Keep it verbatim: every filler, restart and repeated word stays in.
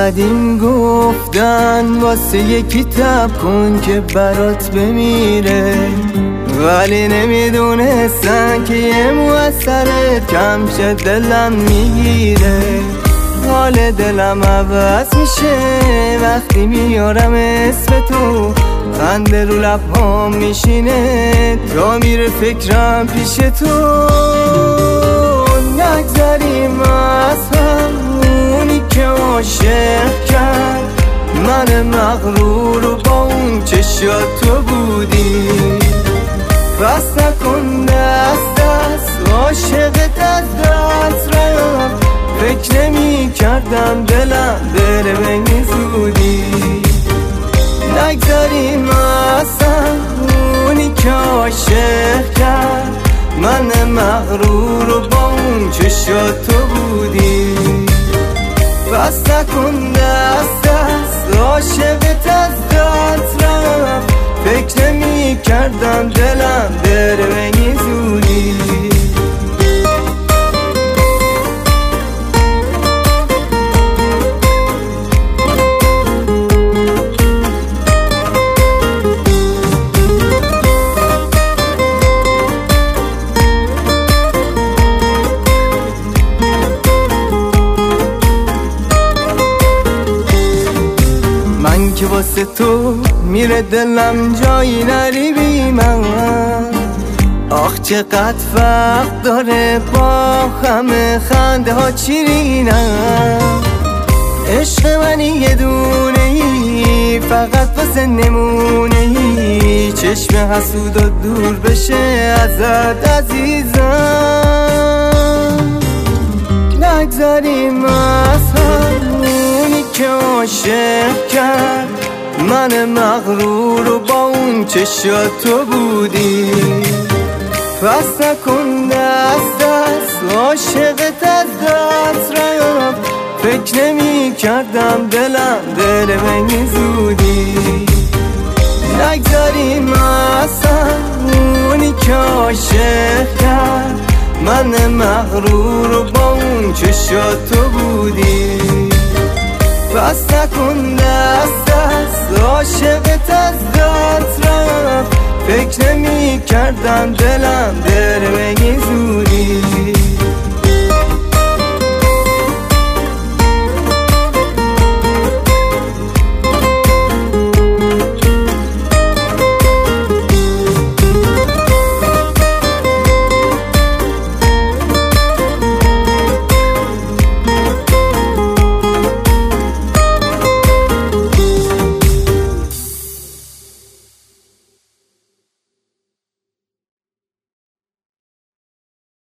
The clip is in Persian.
قدیم گفتن واسه یکی تب کن که برات بمیره، ولی نمیدونستن که یه موثرت کم شد دلم میگیره. حال دلم عوض میشه وقتی میارم اسم تو، خنده رو لبهام میشینه تا میره فکرم پیش تو. نگذریم از همونی که عاشق کرد من مغرور و با اون چشات تو بودی. بس نکن دست دست عاشقت از دست رفت، فکر نمی کردم دلم بره به این زودی. نگذاریم اصلا اونی که عاشق کرد من مغرور و با اون چشات تو بودی. بس نکن دست دست عاشقت از دست رفت، فکر نمی کردم دلم بره به این زودی. من که واسه تو میره دلم جایی نری بی من، آخ چقدر فرق داره با همه خنده ها چیرینم. عشق منی یه دونه ای فقط واسه نمونه ای، چشم حسود و دور بشه ازت عزیزم. نگذاریم از همونی که عاشق کرد من مغرور و با اون چشات تو بودی. پس نکن دست دست عاشقت از دست رفت، فکر نمی کردم دلم بره به این زودی. نگذاریم اصلا اونی که عاشق کرد من مغرور و با اون چشات تو بودی. پس نکن دست دست عاشقت از دست رفت، فکر نمی کردم دلم بره به این زودی.